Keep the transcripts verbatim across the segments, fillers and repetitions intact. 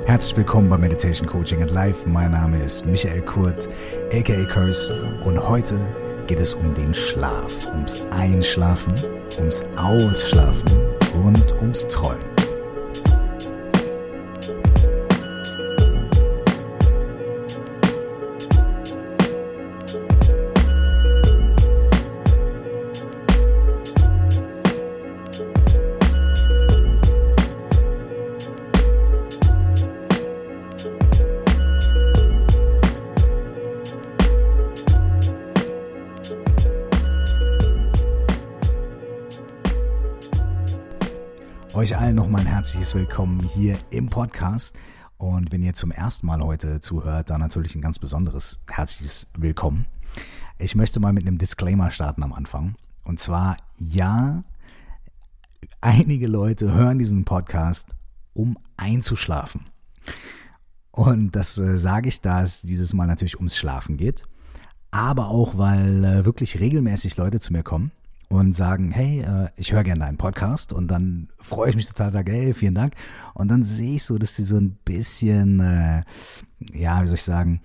Herzlich willkommen bei Meditation Coaching and Life. Mein Name ist Michael Kurt, aka Curse, und heute geht es um den Schlaf, ums Einschlafen, ums Ausschlafen und ums Träumen. Euch allen nochmal ein herzliches Willkommen hier im Podcast, und wenn ihr zum ersten Mal heute zuhört, dann natürlich ein ganz besonderes herzliches Willkommen. Ich möchte mal mit einem Disclaimer starten am Anfang, und zwar, ja, einige Leute hören diesen Podcast, um einzuschlafen, und das äh, sage ich, da es dieses Mal natürlich ums Schlafen geht, aber auch, weil äh, wirklich regelmäßig Leute zu mir kommen und sagen, hey, äh, ich höre gerne deinen Podcast, und dann freue ich mich total, sage, hey, vielen Dank, und dann sehe ich so, dass sie so ein bisschen, äh, ja, wie soll ich sagen,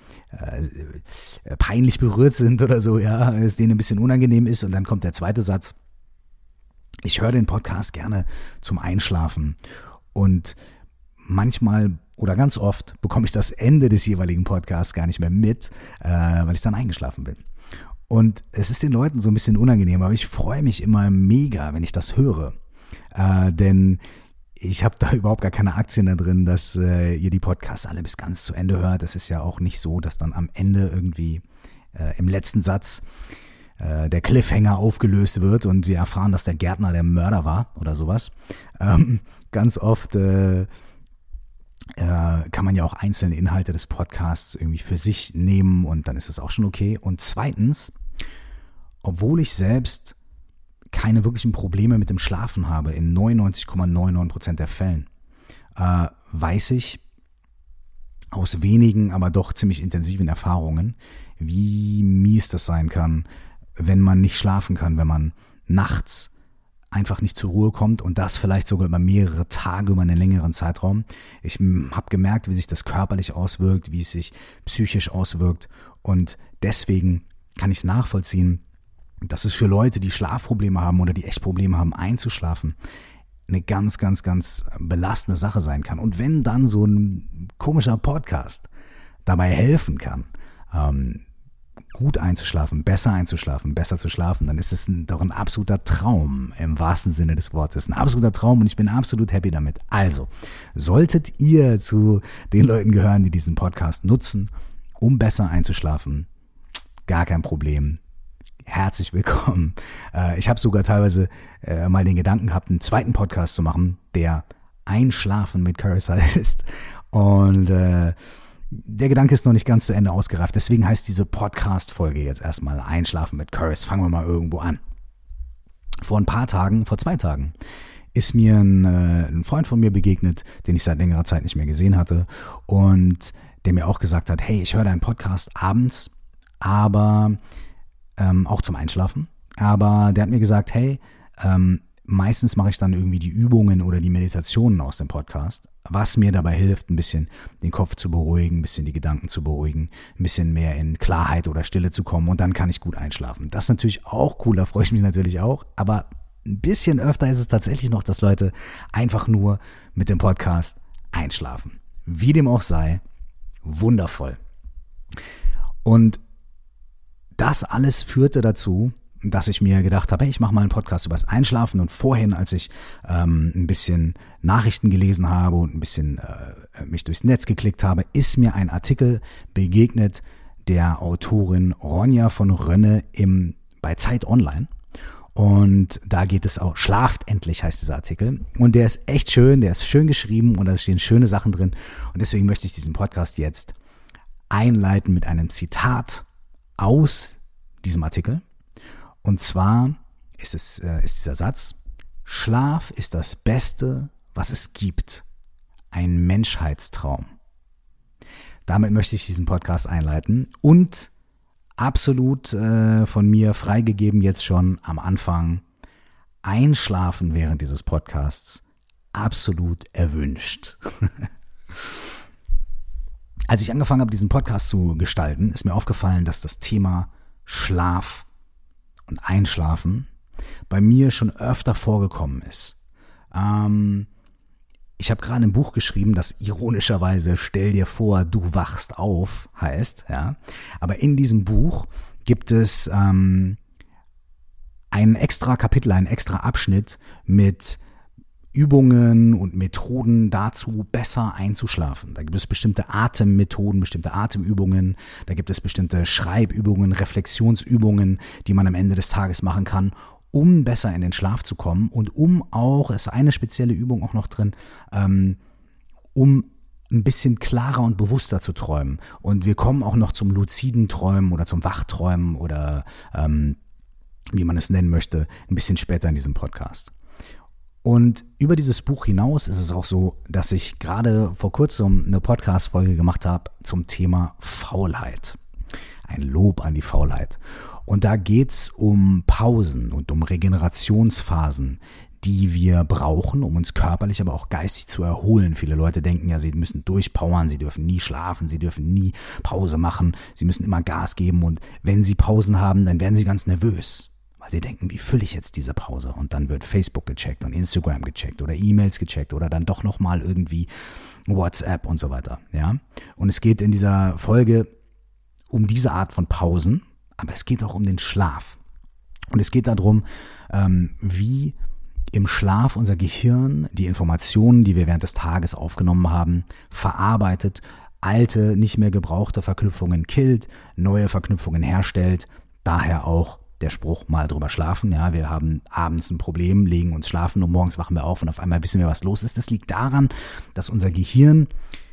äh, peinlich berührt sind oder so, ja, es denen ein bisschen unangenehm ist, und dann kommt der zweite Satz: Ich höre den Podcast gerne zum Einschlafen, und manchmal oder ganz oft bekomme ich das Ende des jeweiligen Podcasts gar nicht mehr mit, äh, weil ich dann eingeschlafen bin. Und es ist den Leuten so ein bisschen unangenehm, aber ich freue mich immer mega, wenn ich das höre. Äh, denn ich habe da überhaupt gar keine Aktien da drin, dass äh, ihr die Podcasts alle bis ganz zu Ende hört. Es ist ja auch nicht so, dass dann am Ende irgendwie äh, im letzten Satz äh, der Cliffhanger aufgelöst wird und wir erfahren, dass der Gärtner der Mörder war oder sowas. Ähm, ganz oft äh, Äh, kann man ja auch einzelne Inhalte des Podcasts irgendwie für sich nehmen, und dann ist es auch schon okay. Und zweitens, obwohl ich selbst keine wirklichen Probleme mit dem Schlafen habe, in neunundneunzig Komma neunundneunzig Prozent der Fällen, äh, weiß ich aus wenigen, aber doch ziemlich intensiven Erfahrungen, wie mies das sein kann, wenn man nicht schlafen kann, wenn man nachts einfach nicht zur Ruhe kommt, und das vielleicht sogar über mehrere Tage, über einen längeren Zeitraum. Ich habe gemerkt, wie sich das körperlich auswirkt, wie es sich psychisch auswirkt, und deswegen kann ich nachvollziehen, dass es für Leute, die Schlafprobleme haben oder die echt Probleme haben einzuschlafen, eine ganz, ganz, ganz belastende Sache sein kann. Und wenn dann so ein komischer Podcast dabei helfen kann, ähm, gut einzuschlafen, besser einzuschlafen, besser zu schlafen, dann ist es ein, doch ein absoluter Traum im wahrsten Sinne des Wortes. Ein absoluter Traum, und ich bin absolut happy damit. Also, solltet ihr zu den Leuten gehören, die diesen Podcast nutzen, um besser einzuschlafen, gar kein Problem. Herzlich willkommen. Äh, ich habe sogar teilweise äh, mal den Gedanken gehabt, einen zweiten Podcast zu machen, der Einschlafen mit Curse heißt. Und äh, der Gedanke ist noch nicht ganz zu Ende ausgereift, deswegen heißt diese Podcast-Folge jetzt erstmal Einschlafen mit Curse. Fangen wir mal irgendwo an. Vor ein paar Tagen, vor zwei Tagen, ist mir ein, äh, ein Freund von mir begegnet, den ich seit längerer Zeit nicht mehr gesehen hatte, und der mir auch gesagt hat, hey, ich höre deinen Podcast abends, aber ähm, auch zum Einschlafen, aber der hat mir gesagt, hey, ähm, meistens mache ich dann irgendwie die Übungen oder die Meditationen aus dem Podcast, was mir dabei hilft, ein bisschen den Kopf zu beruhigen, ein bisschen die Gedanken zu beruhigen, ein bisschen mehr in Klarheit oder Stille zu kommen, und dann kann ich gut einschlafen. Das ist natürlich auch cool, da freue ich mich natürlich auch, aber ein bisschen öfter ist es tatsächlich noch, dass Leute einfach nur mit dem Podcast einschlafen. Wie dem auch sei, wundervoll. Und das alles führte dazu, dass ich mir gedacht habe, hey, ich mache mal einen Podcast über das Einschlafen, und vorhin, als ich ähm, ein bisschen Nachrichten gelesen habe und ein bisschen äh, mich durchs Netz geklickt habe, ist mir ein Artikel begegnet der Autorin Ronja von Rönne im, bei Zeit Online, und da geht es auch, Schlaft endlich heißt dieser Artikel, und der ist echt schön, der ist schön geschrieben, und da stehen schöne Sachen drin, und deswegen möchte ich diesen Podcast jetzt einleiten mit einem Zitat aus diesem Artikel. Und zwar ist, es, äh, ist dieser Satz: Schlaf ist das Beste, was es gibt. Ein Menschheitstraum. Damit möchte ich diesen Podcast einleiten und absolut äh, von mir freigegeben jetzt schon am Anfang: Einschlafen während dieses Podcasts absolut erwünscht. Als ich angefangen habe, diesen Podcast zu gestalten, ist mir aufgefallen, dass das Thema Schlaf und Einschlafen bei mir schon öfter vorgekommen ist. Ähm, ich habe gerade ein Buch geschrieben, das ironischerweise "Stell dir vor, du wachst auf" heißt. Ja. Aber in diesem Buch gibt es ähm, ein extra Kapitel, einen extra Abschnitt mit Übungen und Methoden dazu, besser einzuschlafen. Da gibt es bestimmte Atemmethoden, bestimmte Atemübungen, da gibt es bestimmte Schreibübungen, Reflexionsübungen, die man am Ende des Tages machen kann, um besser in den Schlaf zu kommen und um auch, es ist eine spezielle Übung auch noch drin, ähm, um ein bisschen klarer und bewusster zu träumen. Und wir kommen auch noch zum luziden Träumen oder zum Wachträumen oder ähm, wie man es nennen möchte, ein bisschen später in diesem Podcast. Und über dieses Buch hinaus ist es auch so, dass ich gerade vor kurzem eine Podcast-Folge gemacht habe zum Thema Faulheit. Ein Lob an die Faulheit. Und da geht es um Pausen und um Regenerationsphasen, die wir brauchen, um uns körperlich, aber auch geistig zu erholen. Viele Leute denken ja, sie müssen durchpowern, sie dürfen nie schlafen, sie dürfen nie Pause machen, sie müssen immer Gas geben und wenn sie Pausen haben, dann werden sie ganz nervös. Weil sie denken, wie fülle ich jetzt diese Pause? Und dann wird Facebook gecheckt und Instagram gecheckt oder E-Mails gecheckt oder dann doch nochmal irgendwie WhatsApp und so weiter. Ja? Und es geht in dieser Folge um diese Art von Pausen, aber es geht auch um den Schlaf. Und es geht darum, ähm, wie im Schlaf unser Gehirn die Informationen, die wir während des Tages aufgenommen haben, verarbeitet, alte, nicht mehr gebrauchte Verknüpfungen killt, neue Verknüpfungen herstellt, daher auch der Spruch, mal drüber schlafen. Ja, wir haben abends ein Problem, legen uns schlafen und morgens wachen wir auf und auf einmal wissen wir, was los ist. Das liegt daran, dass unser Gehirn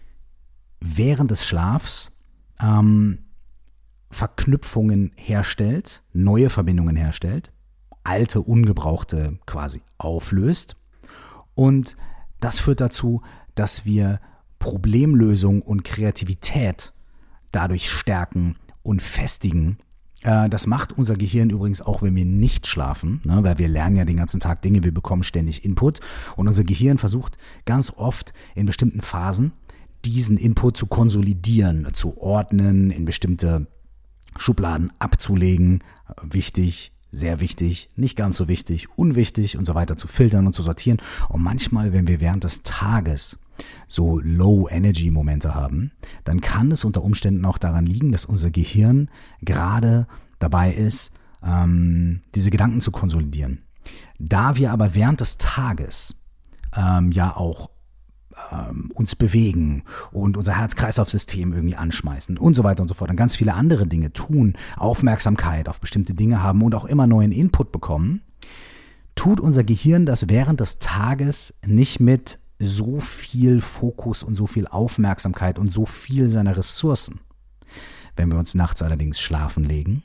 während des Schlafs ähm, Verknüpfungen herstellt, neue Verbindungen herstellt, alte, ungebrauchte quasi auflöst. Und das führt dazu, dass wir Problemlösung und Kreativität dadurch stärken und festigen. Das macht unser Gehirn übrigens auch, wenn wir nicht schlafen, ne, weil wir lernen ja den ganzen Tag Dinge, wir bekommen ständig Input und unser Gehirn versucht ganz oft in bestimmten Phasen diesen Input zu konsolidieren, zu ordnen, in bestimmte Schubladen abzulegen, wichtig, sehr wichtig, nicht ganz so wichtig, unwichtig und so weiter zu filtern und zu sortieren. Und manchmal, wenn wir während des Tages so Low-Energy-Momente haben, dann kann es unter Umständen auch daran liegen, dass unser Gehirn gerade dabei ist, ähm, diese Gedanken zu konsolidieren. Da wir aber während des Tages ähm, ja auch ähm, uns bewegen und unser Herz-Kreislauf-System irgendwie anschmeißen und so weiter und so fort und ganz viele andere Dinge tun, Aufmerksamkeit auf bestimmte Dinge haben und auch immer neuen Input bekommen, tut unser Gehirn das während des Tages nicht mit so viel Fokus und so viel Aufmerksamkeit und so viel seiner Ressourcen. Wenn wir uns nachts allerdings schlafen legen,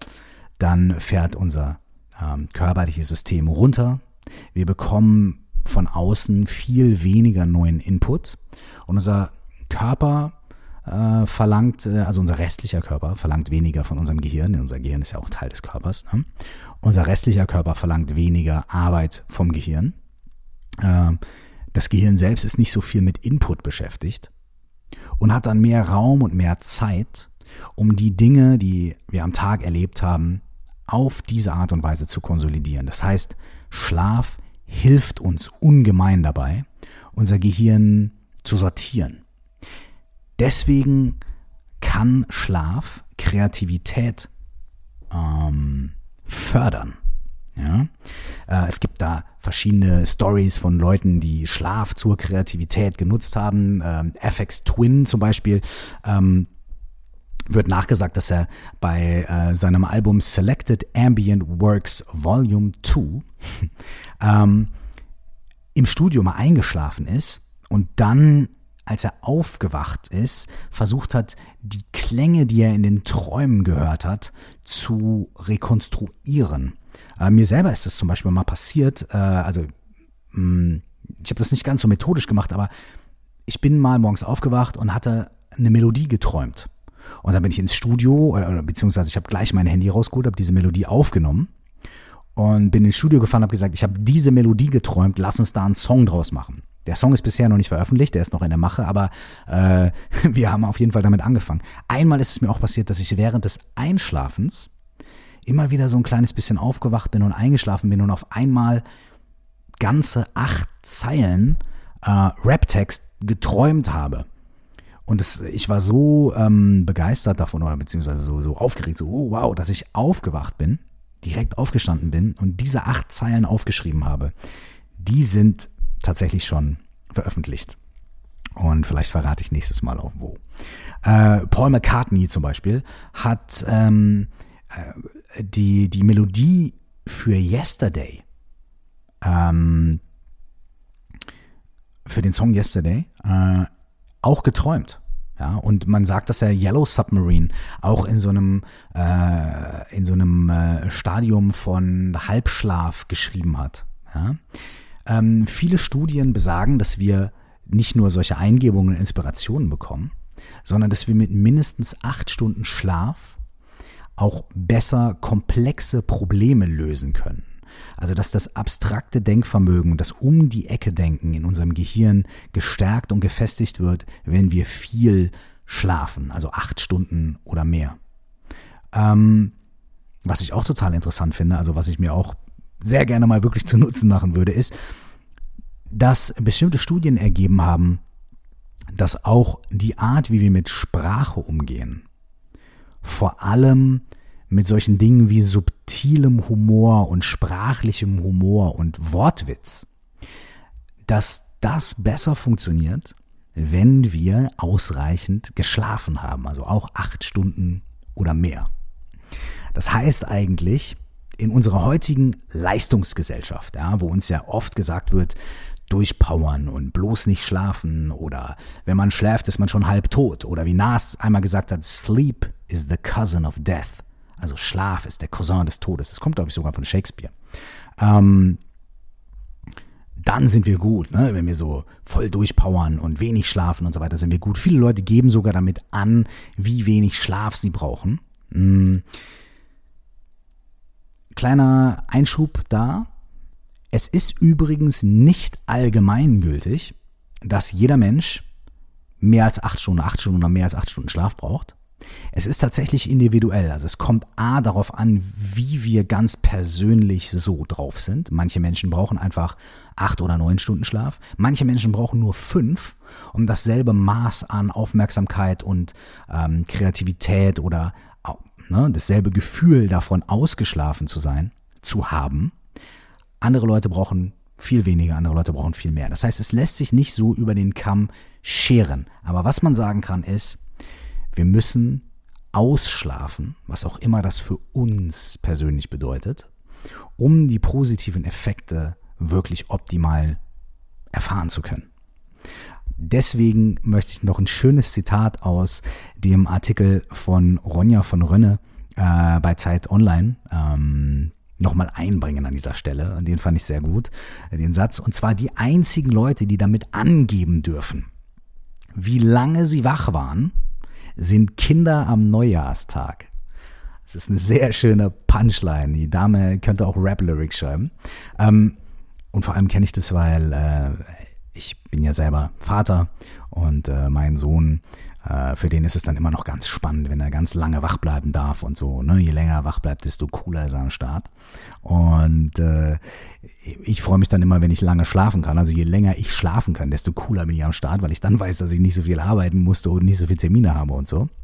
dann fährt unser ähm, körperliches System runter. Wir bekommen von außen viel weniger neuen Input und unser Körper äh, verlangt, äh, also unser restlicher Körper verlangt weniger von unserem Gehirn. Unser Gehirn ist ja auch Teil des Körpers. Ne? Unser restlicher Körper verlangt weniger Arbeit vom Gehirn. Äh, Das Gehirn selbst ist nicht so viel mit Input beschäftigt und hat dann mehr Raum und mehr Zeit, um die Dinge, die wir am Tag erlebt haben, auf diese Art und Weise zu konsolidieren. Das heißt, Schlaf hilft uns ungemein dabei, unser Gehirn zu sortieren. Deswegen kann Schlaf Kreativität ähm, fördern. Ja, äh, es gibt da verschiedene Stories von Leuten, die Schlaf zur Kreativität genutzt haben. Ähm, F X Twin zum Beispiel ähm, wird nachgesagt, dass er bei äh, seinem Album Selected Ambient Works Volume zwei ähm, im Studio mal eingeschlafen ist und dann, als er aufgewacht ist, versucht hat, die Klänge, die er in den Träumen gehört hat, zu rekonstruieren. Äh, mir selber ist das zum Beispiel mal passiert, äh, also mh, ich habe das nicht ganz so methodisch gemacht, aber ich bin mal morgens aufgewacht und hatte eine Melodie geträumt. Und dann bin ich ins Studio, oder, oder beziehungsweise ich habe gleich mein Handy rausgeholt, habe diese Melodie aufgenommen und bin ins Studio gefahren und habe gesagt, ich habe diese Melodie geträumt, lass uns da einen Song draus machen. Der Song ist bisher noch nicht veröffentlicht, der ist noch in der Mache, aber äh, wir haben auf jeden Fall damit angefangen. Einmal ist es mir auch passiert, dass ich während des Einschlafens immer wieder so ein kleines bisschen aufgewacht bin und eingeschlafen bin und auf einmal ganze acht Zeilen äh, Raptext geträumt habe. Und das, ich war so ähm, begeistert davon oder beziehungsweise so, so aufgeregt, so oh, wow, dass ich aufgewacht bin, direkt aufgestanden bin und diese acht Zeilen aufgeschrieben habe. Die sind tatsächlich schon veröffentlicht. Und vielleicht verrate ich nächstes Mal auch wo. Äh, Paul McCartney zum Beispiel hat ähm, äh, die, die Melodie für Yesterday, ähm, für den Song Yesterday, äh, auch geträumt. Ja, und man sagt, dass er Yellow Submarine auch in so einem, äh, in so einem äh, Stadium von Halbschlaf geschrieben hat. Ja. Ähm, viele Studien besagen, dass wir nicht nur solche Eingebungen und Inspirationen bekommen, sondern dass wir mit mindestens acht Stunden Schlaf auch besser komplexe Probleme lösen können. Also dass das abstrakte Denkvermögen, das um die Ecke Denken in unserem Gehirn gestärkt und gefestigt wird, wenn wir viel schlafen, also acht Stunden oder mehr. Ähm, was ich auch total interessant finde, also was ich mir auch sehr gerne mal wirklich zu Nutzen machen würde, ist, dass bestimmte Studien ergeben haben, dass auch die Art, wie wir mit Sprache umgehen, vor allem mit solchen Dingen wie subtilem Humor und sprachlichem Humor und Wortwitz, dass das besser funktioniert, wenn wir ausreichend geschlafen haben, also auch acht Stunden oder mehr. Das heißt eigentlich, in unserer heutigen Leistungsgesellschaft, ja, wo uns ja oft gesagt wird, durchpowern und bloß nicht schlafen oder wenn man schläft, ist man schon halb tot oder wie Nas einmal gesagt hat, Sleep is the cousin of death. Also Schlaf ist der Cousin des Todes. Das kommt, glaube ich, sogar von Shakespeare. Ähm, dann sind wir gut, ne? Wenn wir so voll durchpowern und wenig schlafen und so weiter, sind wir gut. Viele Leute geben sogar damit an, wie wenig Schlaf sie brauchen. Hm. Kleiner Einschub da. Es ist übrigens nicht allgemeingültig, dass jeder Mensch mehr als acht Stunden, acht Stunden oder mehr als acht Stunden Schlaf braucht. Es ist tatsächlich individuell. Also es kommt A darauf an, wie wir ganz persönlich so drauf sind. Manche Menschen brauchen einfach acht oder neun Stunden Schlaf. Manche Menschen brauchen nur fünf, um dasselbe Maß an Aufmerksamkeit und ähm, Kreativität oder ne, dasselbe Gefühl davon, ausgeschlafen zu sein, zu haben. Andere Leute brauchen viel weniger, andere Leute brauchen viel mehr. Das heißt, es lässt sich nicht so über den Kamm scheren. Aber was man sagen kann ist, wir müssen ausschlafen, was auch immer das für uns persönlich bedeutet, um die positiven Effekte wirklich optimal erfahren zu können. Deswegen möchte ich noch ein schönes Zitat aus dem Artikel von Ronja von Rönne äh, bei Zeit Online ähm, nochmal einbringen an dieser Stelle. Und den fand ich sehr gut, den Satz. Und zwar die einzigen Leute, die damit angeben dürfen, wie lange sie wach waren, sind Kinder am Neujahrstag. Das ist eine sehr schöne Punchline. Die Dame könnte auch Rap-Lyrics schreiben. Ähm, und vor allem kenne ich das, weil äh, ich bin ja selber Vater und äh, mein Sohn, äh, für den ist es dann immer noch ganz spannend, wenn er ganz lange wach bleiben darf und so. Ne? Je länger er wach bleibt, desto cooler ist er am Start. Und äh, ich freue mich dann immer, wenn ich lange schlafen kann. Also je länger ich schlafen kann, desto cooler bin ich am Start, weil ich dann weiß, dass ich nicht so viel arbeiten musste und nicht so viele Termine habe und so.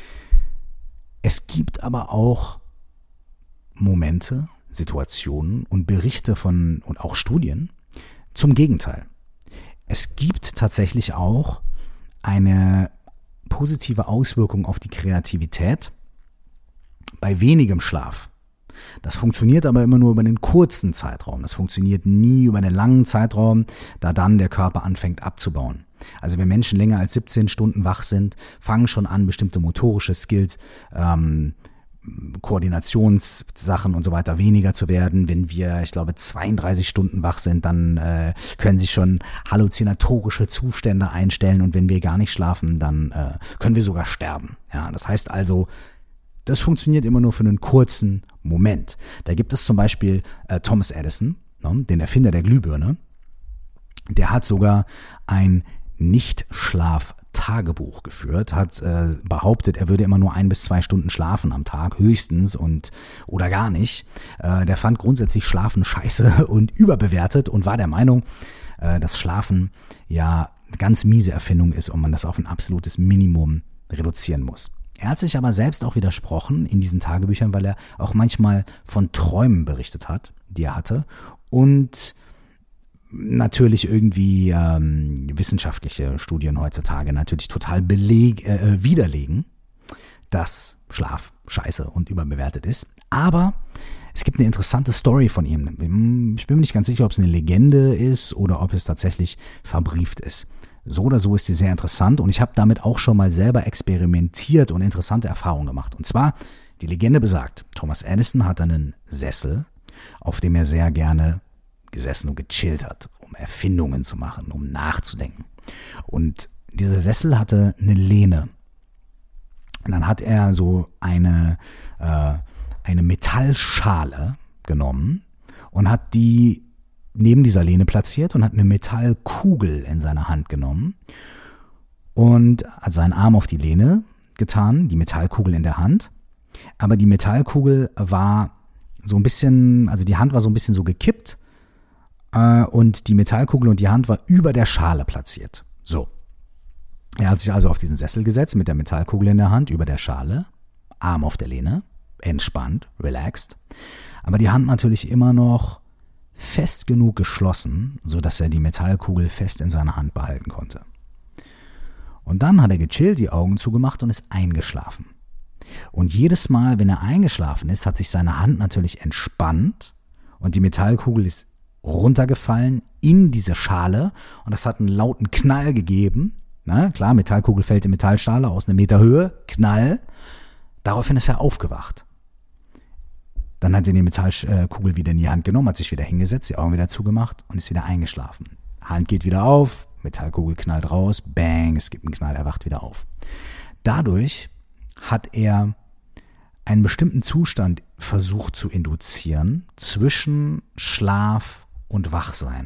Es gibt aber auch Momente, Situationen und Berichte von und auch Studien zum Gegenteil. Es gibt tatsächlich auch eine positive Auswirkung auf die Kreativität bei wenigem Schlaf. Das funktioniert aber immer nur über einen kurzen Zeitraum. Das funktioniert nie über einen langen Zeitraum, da dann der Körper anfängt abzubauen. Also wenn Menschen länger als siebzehn Stunden wach sind, fangen schon an, bestimmte motorische Skills, ähm, Koordinationssachen und so weiter weniger zu werden. Wenn wir, ich glaube, zweiunddreißig Stunden wach sind, dann äh, können sich schon halluzinatorische Zustände einstellen und wenn wir gar nicht schlafen, dann äh, können wir sogar sterben. Ja, das heißt also, das funktioniert immer nur für einen kurzen Moment. Da gibt es zum Beispiel äh, Thomas Edison, ne, den Erfinder der Glühbirne. Der hat sogar ein Nicht-Schlaf-Tagebuch geführt, hat äh, behauptet, er würde immer nur ein bis zwei Stunden schlafen am Tag, höchstens und oder gar nicht. Äh, der fand grundsätzlich Schlafen scheiße und überbewertet und war der Meinung, äh, dass Schlafen ja eine ganz miese Erfindung ist und man das auf ein absolutes Minimum reduzieren muss. Er hat sich aber selbst auch widersprochen in diesen Tagebüchern, weil er auch manchmal von Träumen berichtet hat, die er hatte und natürlich irgendwie ähm, wissenschaftliche Studien heutzutage natürlich total beleg, äh, widerlegen, dass Schlaf scheiße und überbewertet ist. Aber es gibt eine interessante Story von ihm. Ich bin mir nicht ganz sicher, ob es eine Legende ist oder ob es tatsächlich verbrieft ist. So oder so ist sie sehr interessant und ich habe damit auch schon mal selber experimentiert und interessante Erfahrungen gemacht. Und zwar, die Legende besagt, Thomas Edison hatte einen Sessel, auf dem er sehr gerne gesessen und gechillt hat, um Erfindungen zu machen, um nachzudenken. Und dieser Sessel hatte eine Lehne. Und dann hat er so eine, äh, eine Metallschale genommen und hat die neben dieser Lehne platziert und hat eine Metallkugel in seine Hand genommen und hat seinen Arm auf die Lehne getan, die Metallkugel in der Hand. Aber die Metallkugel war so ein bisschen, also die Hand war so ein bisschen so gekippt, und die Metallkugel und die Hand war über der Schale platziert. So. Er hat sich also auf diesen Sessel gesetzt mit der Metallkugel in der Hand, über der Schale, Arm auf der Lehne, entspannt, relaxed. Aber die Hand natürlich immer noch fest genug geschlossen, sodass er die Metallkugel fest in seiner Hand behalten konnte. Und dann hat er gechillt, die Augen zugemacht und ist eingeschlafen. Und jedes Mal, wenn er eingeschlafen ist, hat sich seine Hand natürlich entspannt und die Metallkugel ist runtergefallen in diese Schale und das hat einen lauten Knall gegeben. Na, klar, Metallkugel fällt in Metallschale aus einem Meter Höhe, Knall. Daraufhin ist er aufgewacht. Dann hat er die Metallkugel wieder in die Hand genommen, hat sich wieder hingesetzt, die Augen wieder zugemacht und ist wieder eingeschlafen. Hand geht wieder auf, Metallkugel knallt raus, bang, es gibt einen Knall, er wacht wieder auf. Dadurch hat er einen bestimmten Zustand versucht zu induzieren zwischen Schlaf und Wachsein.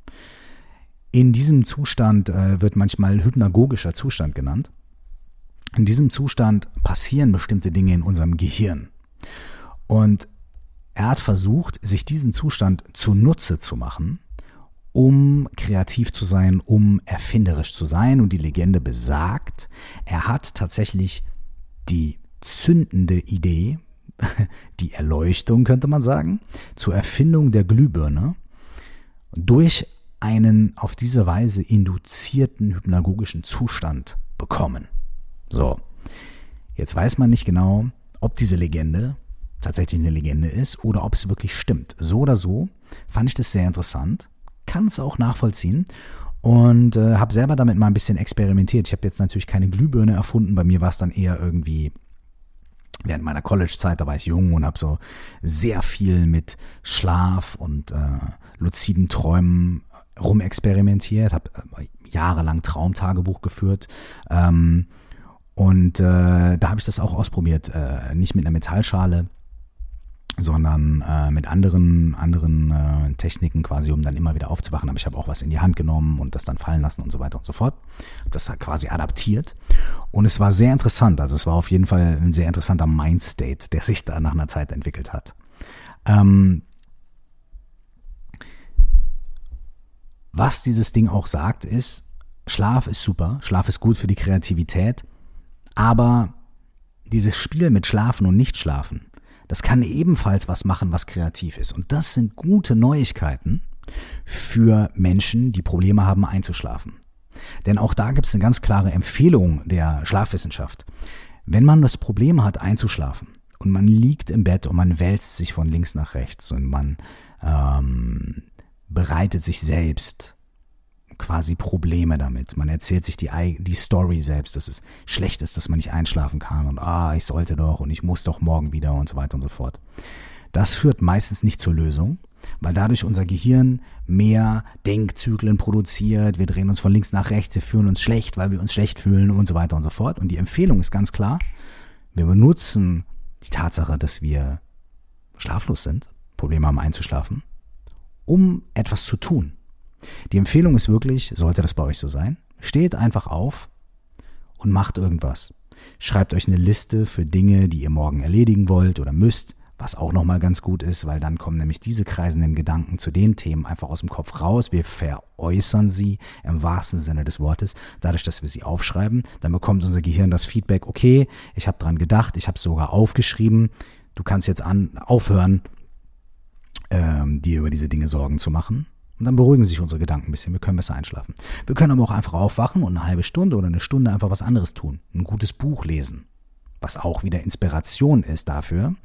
In diesem Zustand äh, wird manchmal hypnagogischer Zustand genannt. In diesem Zustand passieren bestimmte Dinge in unserem Gehirn. Und er hat versucht, sich diesen Zustand zunutze zu machen, um kreativ zu sein, um erfinderisch zu sein. Und die Legende besagt, er hat tatsächlich die zündende Idee, die Erleuchtung könnte man sagen, zur Erfindung der Glühbirne durch einen auf diese Weise induzierten hypnagogischen Zustand bekommen. So, jetzt weiß man nicht genau, ob diese Legende tatsächlich eine Legende ist oder ob es wirklich stimmt. So oder so fand ich das sehr interessant, kann es auch nachvollziehen und äh, habe selber damit mal ein bisschen experimentiert. Ich habe jetzt natürlich keine Glühbirne erfunden, bei mir war es dann eher irgendwie während meiner College-Zeit, da war ich jung und habe so sehr viel mit Schlaf und äh, luziden Träumen rumexperimentiert, habe äh, jahrelang Traumtagebuch geführt ähm, und äh, da habe ich das auch ausprobiert, äh, nicht mit einer Metallschale, sondern äh, mit anderen, anderen äh, Techniken quasi, um dann immer wieder aufzuwachen. Aber ich habe auch was in die Hand genommen und das dann fallen lassen und so weiter und so fort. Habe das quasi adaptiert. Und es war sehr interessant. Also es war auf jeden Fall ein sehr interessanter Mindstate, der sich da nach einer Zeit entwickelt hat. Ähm, was dieses Ding auch sagt, ist, Schlaf ist super, Schlaf ist gut für die Kreativität, aber dieses Spiel mit Schlafen und Nicht-Schlafen, das kann ebenfalls was machen, was kreativ ist. Und das sind gute Neuigkeiten für Menschen, die Probleme haben einzuschlafen. Denn auch da gibt es eine ganz klare Empfehlung der Schlafwissenschaft. Wenn man das Problem hat, einzuschlafen und man liegt im Bett und man wälzt sich von links nach rechts und man ähm, bereitet sich selbst quasi Probleme damit. Man erzählt sich die, die Story selbst, dass es schlecht ist, dass man nicht einschlafen kann und ah, ich sollte doch und ich muss doch morgen wieder und so weiter und so fort. Das führt meistens nicht zur Lösung, weil dadurch unser Gehirn mehr Denkzyklen produziert, wir drehen uns von links nach rechts, wir fühlen uns schlecht, weil wir uns schlecht fühlen und so weiter und so fort. Und die Empfehlung ist ganz klar, wir benutzen die Tatsache, dass wir schlaflos sind, Probleme haben einzuschlafen, um etwas zu tun. Die Empfehlung ist wirklich, sollte das bei euch so sein, steht einfach auf und macht irgendwas. Schreibt euch eine Liste für Dinge, die ihr morgen erledigen wollt oder müsst, was auch nochmal ganz gut ist, weil dann kommen nämlich diese kreisenden Gedanken zu den Themen einfach aus dem Kopf raus. Wir veräußern sie im wahrsten Sinne des Wortes. Dadurch, dass wir sie aufschreiben, dann bekommt unser Gehirn das Feedback, okay, ich habe dran gedacht, ich habe es sogar aufgeschrieben. Du kannst jetzt an, aufhören, ähm, dir über diese Dinge Sorgen zu machen. Und dann beruhigen sich unsere Gedanken ein bisschen, wir können besser einschlafen. Wir können aber auch einfach aufwachen und eine halbe Stunde oder eine Stunde einfach was anderes tun. Ein gutes Buch lesen, was auch wieder Inspiration ist dafür,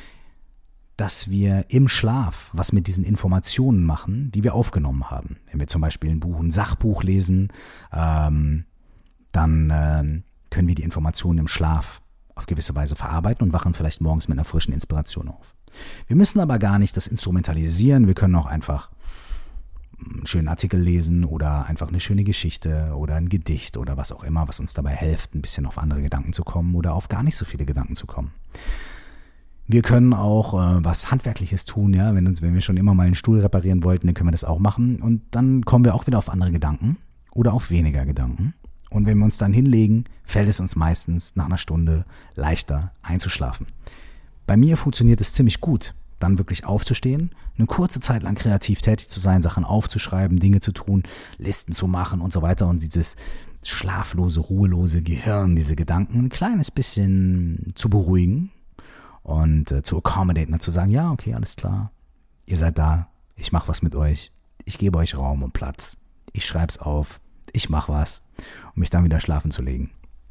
dass wir im Schlaf was mit diesen Informationen machen, die wir aufgenommen haben. Wenn wir zum Beispiel ein Buch, ein Sachbuch lesen, ähm, dann äh, können wir die Informationen im Schlaf auf gewisse Weise verarbeiten und wachen vielleicht morgens mit einer frischen Inspiration auf. Wir müssen aber gar nicht das instrumentalisieren, wir können auch einfach einen schönen Artikel lesen oder einfach eine schöne Geschichte oder ein Gedicht oder was auch immer, was uns dabei hilft, ein bisschen auf andere Gedanken zu kommen oder auf gar nicht so viele Gedanken zu kommen. Wir können auch äh, was Handwerkliches tun, ja, wenn uns, wenn wir schon immer mal einen Stuhl reparieren wollten, dann können wir das auch machen und dann kommen wir auch wieder auf andere Gedanken oder auf weniger Gedanken. Und wenn wir uns dann hinlegen, fällt es uns meistens nach einer Stunde leichter einzuschlafen. Bei mir funktioniert es ziemlich gut, dann wirklich aufzustehen, eine kurze Zeit lang kreativ tätig zu sein, Sachen aufzuschreiben, Dinge zu tun, Listen zu machen und so weiter und dieses schlaflose, ruhelose Gehirn, diese Gedanken ein kleines bisschen zu beruhigen. Und äh, zu accommodaten und zu sagen, ja, okay, alles klar, ihr seid da, ich mache was mit euch, ich gebe euch Raum und Platz, ich schreib's auf, ich mache was, um mich dann wieder schlafen zu legen.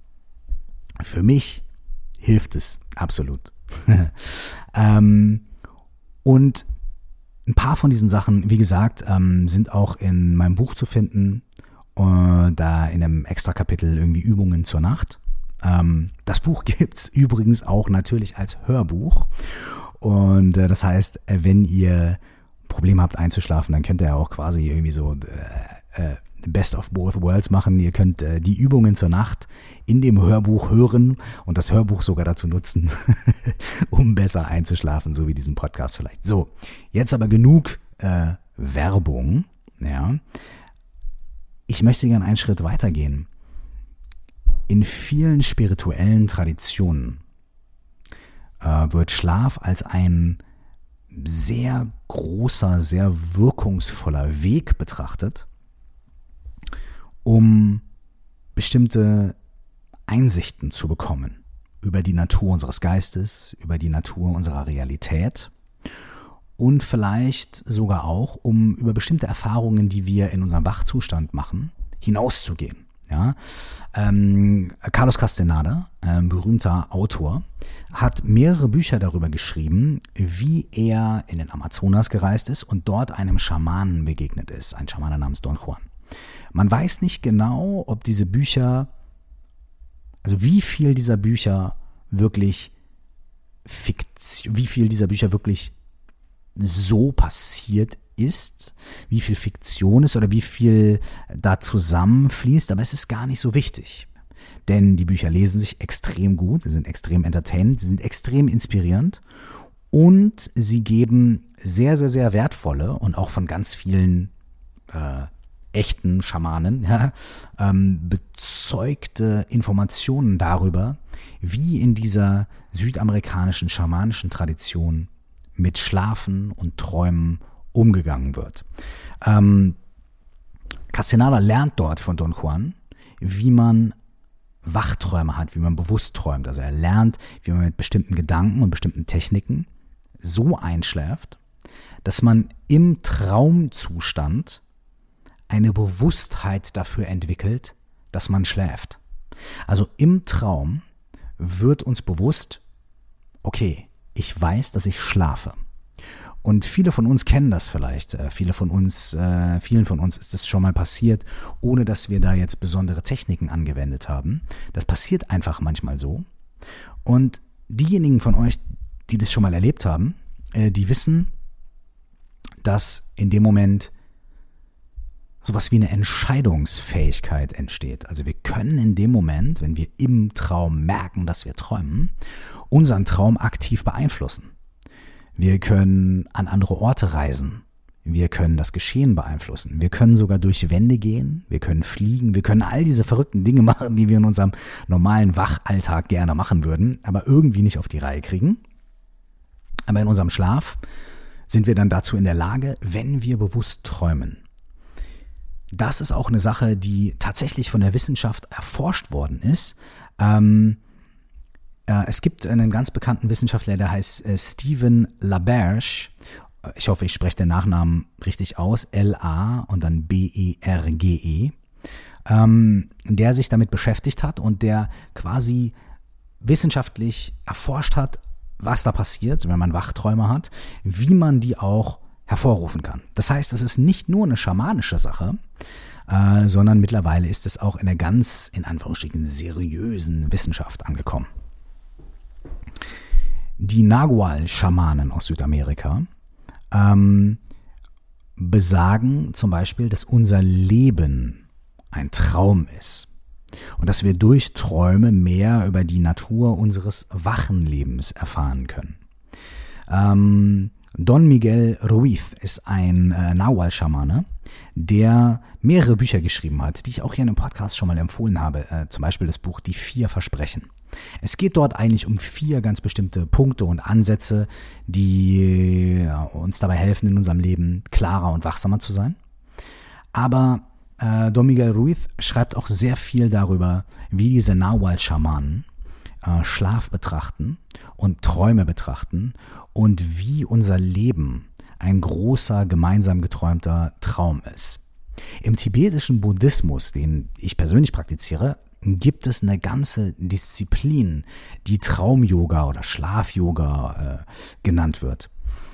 Für mich hilft es, absolut. ähm, und ein paar von diesen Sachen, wie gesagt, ähm, sind auch in meinem Buch zu finden, äh, da in einem extra Kapitel irgendwie Übungen zur Nacht. Das Buch gibt es übrigens auch natürlich als Hörbuch und äh, das heißt, wenn ihr Probleme habt einzuschlafen, dann könnt ihr ja auch quasi irgendwie so äh, äh, Best of Both Worlds machen. Ihr könnt äh, die Übungen zur Nacht in dem Hörbuch hören und das Hörbuch sogar dazu nutzen, um besser einzuschlafen, so wie diesen Podcast vielleicht. So, jetzt aber genug äh, Werbung. Ja. Ich möchte gerne einen Schritt weitergehen. In vielen spirituellen Traditionen äh, wird Schlaf als ein sehr großer, sehr wirkungsvoller Weg betrachtet, um bestimmte Einsichten zu bekommen über die Natur unseres Geistes, über die Natur unserer Realität und vielleicht sogar auch, um über bestimmte Erfahrungen, die wir in unserem Wachzustand machen, hinauszugehen. Ja, ähm, Carlos Castaneda, ein berühmter Autor, hat mehrere Bücher darüber geschrieben, wie er in den Amazonas gereist ist und dort einem Schamanen begegnet ist, ein Schamane namens Don Juan. Man weiß nicht genau, ob diese Bücher, also wie viel dieser Bücher wirklich Fiktion, wie viel dieser Bücher wirklich so passiert ist, wie viel Fiktion ist oder wie viel da zusammenfließt, aber es ist gar nicht so wichtig. Denn die Bücher lesen sich extrem gut, sie sind extrem entertainend, sie sind extrem inspirierend und sie geben sehr, sehr, sehr wertvolle und auch von ganz vielen äh, echten Schamanen ja, ähm, bezeugte Informationen darüber, wie in dieser südamerikanischen schamanischen Tradition mit Schlafen und Träumen umgegangen wird. Ähm, Castaneda lernt dort von Don Juan, wie man Wachträume hat, wie man bewusst träumt. Also er lernt, wie man mit bestimmten Gedanken und bestimmten Techniken so einschläft, dass man im Traumzustand eine Bewusstheit dafür entwickelt, dass man schläft. Also im Traum wird uns bewusst, okay, ich weiß, dass ich schlafe. Und viele von uns kennen das vielleicht. Viele von uns, äh, vielen von uns ist das schon mal passiert, ohne dass wir da jetzt besondere Techniken angewendet haben. Das passiert einfach manchmal so. Und diejenigen von euch, die das schon mal erlebt haben, äh, die wissen, dass in dem Moment sowas wie eine Entscheidungsfähigkeit entsteht. Also wir können in dem Moment, wenn wir im Traum merken, dass wir träumen, unseren Traum aktiv beeinflussen. Wir können an andere Orte reisen. Wir können das Geschehen beeinflussen. Wir können sogar durch Wände gehen, wir können fliegen, wir können all diese verrückten Dinge machen, die wir in unserem normalen Wachalltag gerne machen würden, aber irgendwie nicht auf die Reihe kriegen. Aber in unserem Schlaf sind wir dann dazu in der Lage, wenn wir bewusst träumen. Das ist auch eine Sache, die tatsächlich von der Wissenschaft erforscht worden ist. Ähm, äh, es gibt einen ganz bekannten Wissenschaftler, der heißt äh, Stephen LaBerge. Ich hoffe, ich spreche den Nachnamen richtig aus. L A und dann B E R G E. Ähm, der sich damit beschäftigt hat und der quasi wissenschaftlich erforscht hat, was da passiert, wenn man Wachträume hat, wie man die auch hervorrufen kann. Das heißt, es ist nicht nur eine schamanische Sache, äh, sondern mittlerweile ist es auch in einer ganz, in Anführungsstrichen, seriösen Wissenschaft angekommen. Die Nagual-Schamanen aus Südamerika ähm, besagen zum Beispiel, dass unser Leben ein Traum ist. Und dass wir durch Träume mehr über die Natur unseres wachen Lebens erfahren können. Ähm, Don Miguel Ruiz ist ein äh, Nahual-Schamane, der mehrere Bücher geschrieben hat, die ich auch hier in einem Podcast schon mal empfohlen habe. Äh, zum Beispiel das Buch Die vier Versprechen. Es geht dort eigentlich um vier ganz bestimmte Punkte und Ansätze, die äh, uns dabei helfen, in unserem Leben klarer und wachsamer zu sein. Aber Don Miguel Ruiz schreibt auch sehr viel darüber, wie diese Nahual-Schamanen äh, Schlaf betrachten und Träume betrachten und wie unser Leben ein großer, gemeinsam geträumter Traum ist. Im tibetischen Buddhismus, den ich persönlich praktiziere, gibt es eine ganze Disziplin, die Traum-Yoga oder Schlaf-Yoga äh, genannt wird.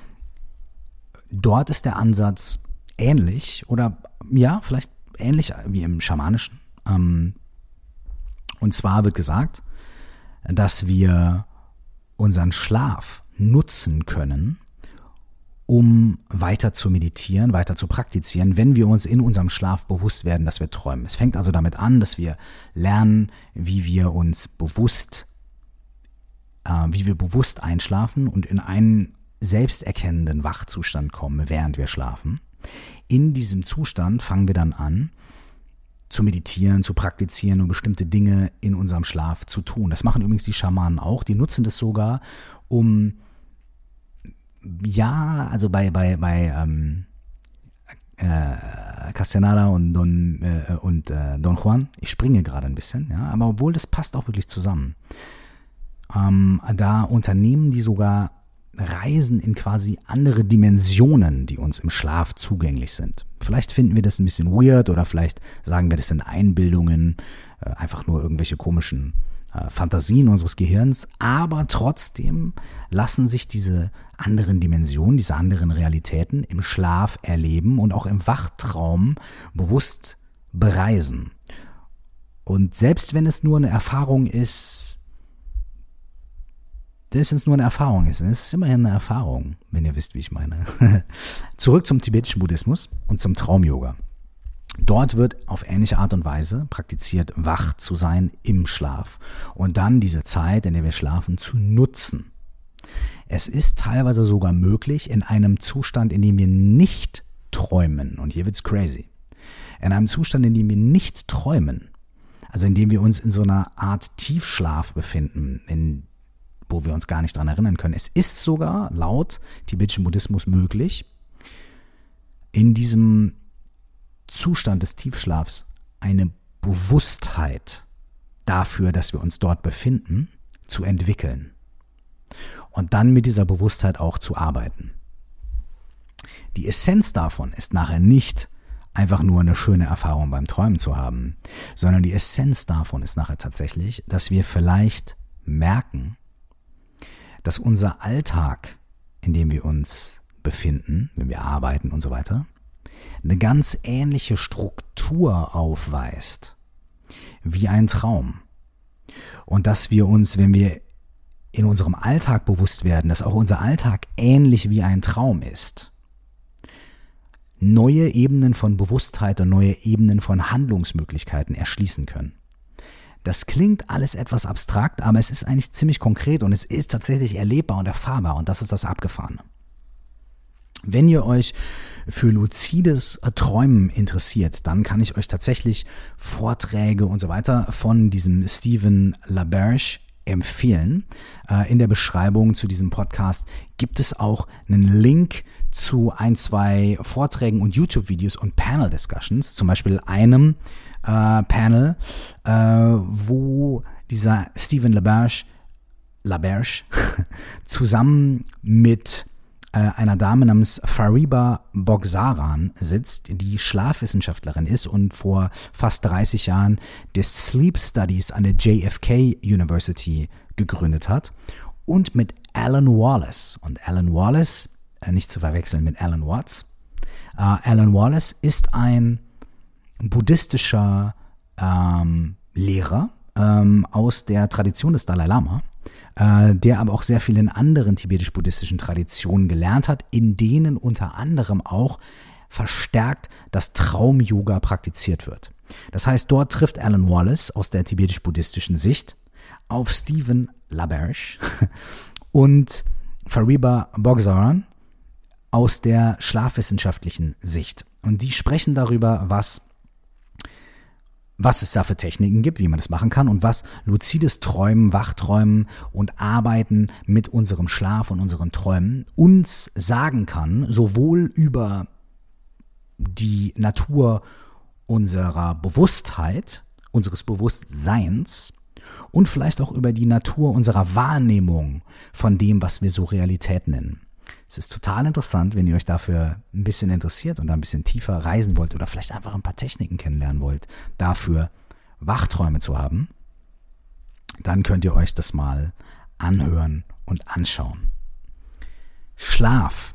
Dort ist der Ansatz ähnlich oder ja, vielleicht ähnlich wie im Schamanischen. Und zwar wird gesagt, dass wir unseren Schlaf nutzen können, um weiter zu meditieren, weiter zu praktizieren, wenn wir uns in unserem Schlaf bewusst werden, dass wir träumen. Es fängt also damit an, dass wir lernen, wie wir uns bewusst, äh, wie wir bewusst einschlafen und in einen selbsterkennenden Wachzustand kommen, während wir schlafen. In diesem Zustand fangen wir dann an, zu meditieren, zu praktizieren und bestimmte Dinge in unserem Schlaf zu tun. Das machen übrigens die Schamanen auch. Die nutzen das sogar, um, ja, also bei, bei, bei ähm, äh, Castaneda und, Don, äh, und äh, Don Juan, ich springe gerade ein bisschen, ja, aber obwohl das passt auch wirklich zusammen. Ähm, da unternehmen die sogar Reisen in quasi andere Dimensionen, die uns im Schlaf zugänglich sind. Vielleicht finden wir das ein bisschen weird oder vielleicht sagen wir, das sind Einbildungen, äh, einfach nur irgendwelche komischen äh, Fantasien unseres Gehirns, aber trotzdem lassen sich diese anderen Dimensionen, diese anderen Realitäten im Schlaf erleben und auch im Wachtraum bewusst bereisen. Und selbst wenn es nur eine Erfahrung ist, dass es nur eine Erfahrung ist. Es ist immerhin eine Erfahrung, wenn ihr wisst, wie ich meine. Zurück zum tibetischen Buddhismus und zum Traum-Yoga. Dort wird auf ähnliche Art und Weise praktiziert, wach zu sein im Schlaf und dann diese Zeit, in der wir schlafen, zu nutzen. Es ist teilweise sogar möglich, in einem Zustand, in dem wir nicht träumen, und hier wird's crazy, in einem Zustand, in dem wir nicht träumen, also in dem wir uns in so einer Art Tiefschlaf befinden, in wo wir uns gar nicht dran erinnern können. Es ist sogar laut tibetischen Buddhismus möglich, in diesem Zustand des Tiefschlafs eine Bewusstheit dafür, dass wir uns dort befinden, zu entwickeln und dann mit dieser Bewusstheit auch zu arbeiten. Die Essenz davon ist nachher nicht einfach nur eine schöne Erfahrung beim Träumen zu haben, sondern die Essenz davon ist nachher tatsächlich, dass wir vielleicht merken, dass unser Alltag, in dem wir uns befinden, wenn wir arbeiten und so weiter, eine ganz ähnliche Struktur aufweist wie ein Traum. Und dass wir uns, wenn wir in unserem Alltag bewusst werden, dass auch unser Alltag ähnlich wie ein Traum ist, neue Ebenen von Bewusstheit und neue Ebenen von Handlungsmöglichkeiten erschließen können. Das klingt alles etwas abstrakt, aber es ist eigentlich ziemlich konkret und es ist tatsächlich erlebbar und erfahrbar und das ist das Abgefahrene. Wenn ihr euch für luzides Träumen interessiert, dann kann ich euch tatsächlich Vorträge und so weiter von diesem Stephen LaBerge empfehlen. In der Beschreibung zu diesem Podcast gibt es auch einen Link zu ein, zwei Vorträgen und YouTube-Videos und Panel-Discussions, zum Beispiel einem äh, Panel, äh, wo dieser Stephen LaBerge, LaBerge zusammen mit einer Dame namens Fariba Bogsaran sitzt, die Schlafwissenschaftlerin ist und vor fast dreißig Jahren das Sleep Studies an der J F K University gegründet hat, und mit Alan Wallace. Und Alan Wallace, äh, nicht zu verwechseln mit Alan Watts, äh, Alan Wallace ist ein buddhistischer ähm, Lehrer ähm, aus der Tradition des Dalai Lama, der aber auch sehr viel in anderen tibetisch-buddhistischen Traditionen gelernt hat, in denen unter anderem auch verstärkt das Traum-Yoga praktiziert wird. Das heißt, dort trifft Alan Wallace aus der tibetisch-buddhistischen Sicht auf Stephen LaBerge und Fariba Bogsaran aus der schlafwissenschaftlichen Sicht. Und die sprechen darüber, was was es da für Techniken gibt, wie man das machen kann und was luzides Träumen, Wachträumen und Arbeiten mit unserem Schlaf und unseren Träumen uns sagen kann, sowohl über die Natur unserer Bewusstheit, unseres Bewusstseins und vielleicht auch über die Natur unserer Wahrnehmung von dem, was wir so Realität nennen. Es ist total interessant, wenn ihr euch dafür ein bisschen interessiert und da ein bisschen tiefer reisen wollt oder vielleicht einfach ein paar Techniken kennenlernen wollt, dafür Wachträume zu haben, dann könnt ihr euch das mal anhören und anschauen. Schlaf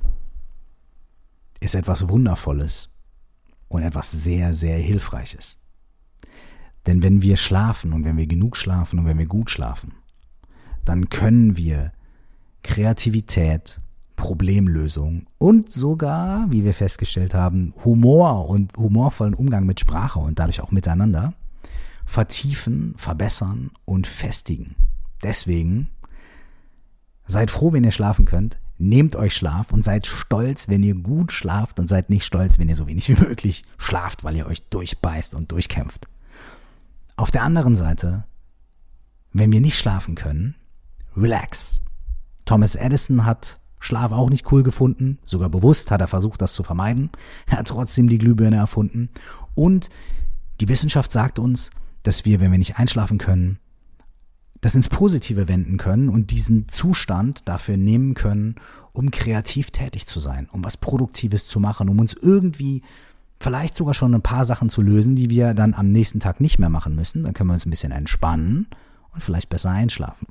ist etwas Wundervolles und etwas sehr, sehr Hilfreiches. Denn wenn wir schlafen und wenn wir genug schlafen und wenn wir gut schlafen, dann können wir Kreativität, Problemlösung und sogar, wie wir festgestellt haben, Humor und humorvollen Umgang mit Sprache und dadurch auch miteinander vertiefen, verbessern und festigen. Deswegen seid froh, wenn ihr schlafen könnt, nehmt euch Schlaf und seid stolz, wenn ihr gut schlaft, und seid nicht stolz, wenn ihr so wenig wie möglich schlaft, weil ihr euch durchbeißt und durchkämpft. Auf der anderen Seite, wenn wir nicht schlafen können, relax. Thomas Edison hat Schlaf auch nicht cool gefunden, sogar bewusst hat er versucht, das zu vermeiden. Er hat trotzdem die Glühbirne erfunden. Und die Wissenschaft sagt uns, dass wir, wenn wir nicht einschlafen können, das ins Positive wenden können und diesen Zustand dafür nehmen können, um kreativ tätig zu sein, um was Produktives zu machen, um uns irgendwie vielleicht sogar schon ein paar Sachen zu lösen, die wir dann am nächsten Tag nicht mehr machen müssen. Dann können wir uns ein bisschen entspannen und vielleicht besser einschlafen.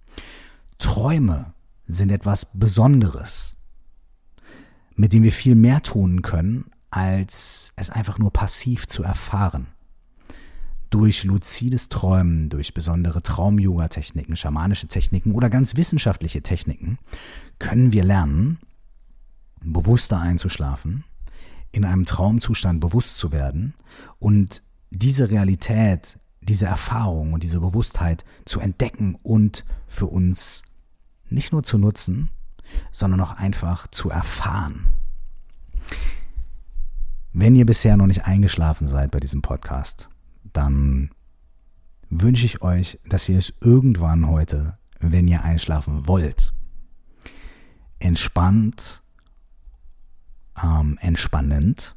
Träume sind etwas Besonderes, mit dem wir viel mehr tun können, als es einfach nur passiv zu erfahren. Durch luzides Träumen, durch besondere Traum-Yoga-Techniken, schamanische Techniken oder ganz wissenschaftliche Techniken können wir lernen, bewusster einzuschlafen, in einem Traumzustand bewusst zu werden und diese Realität, diese Erfahrung und diese Bewusstheit zu entdecken und für uns nicht nur zu nutzen, sondern auch einfach zu erfahren. Wenn ihr bisher noch nicht eingeschlafen seid bei diesem Podcast, dann wünsche ich euch, dass ihr es irgendwann heute, wenn ihr einschlafen wollt, entspannt, ähm, entspannend,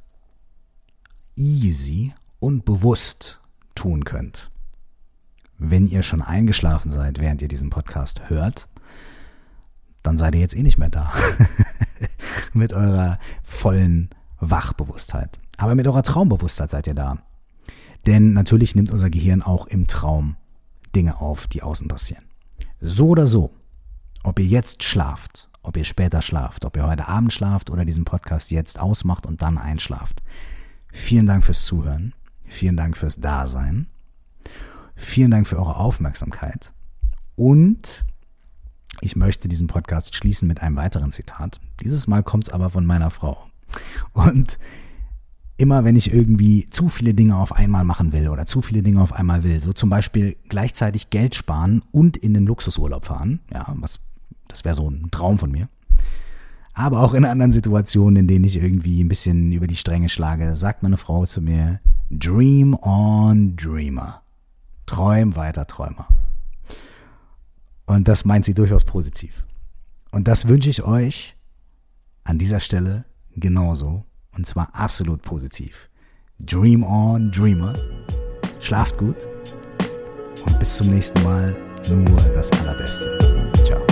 easy und bewusst tun könnt. Wenn ihr schon eingeschlafen seid, während ihr diesen Podcast hört, dann seid ihr jetzt eh nicht mehr da mit eurer vollen Wachbewusstheit. Aber mit eurer Traumbewusstheit seid ihr da. Denn natürlich nimmt unser Gehirn auch im Traum Dinge auf, die außen passieren. So oder so, ob ihr jetzt schlaft, ob ihr später schlaft, ob ihr heute Abend schlaft oder diesen Podcast jetzt ausmacht und dann einschlaft. Vielen Dank fürs Zuhören. Vielen Dank fürs Dasein. Vielen Dank für eure Aufmerksamkeit. Und ich möchte diesen Podcast schließen mit einem weiteren Zitat. Dieses Mal kommt es aber von meiner Frau. Und immer wenn ich irgendwie zu viele Dinge auf einmal machen will oder zu viele Dinge auf einmal will, so zum Beispiel gleichzeitig Geld sparen und in den Luxusurlaub fahren, ja, was, das wäre so ein Traum von mir, Aber auch in anderen Situationen, in denen ich irgendwie ein bisschen über die Stränge schlage, sagt meine Frau zu mir, Dream on, Dreamer. Träum weiter, Träumer. Und das meint sie durchaus positiv. Und das wünsche ich euch an dieser Stelle genauso. Und zwar absolut positiv. Dream on, Dreamer. Schlaft gut. Und bis zum nächsten Mal. Nur das Allerbeste. Ciao.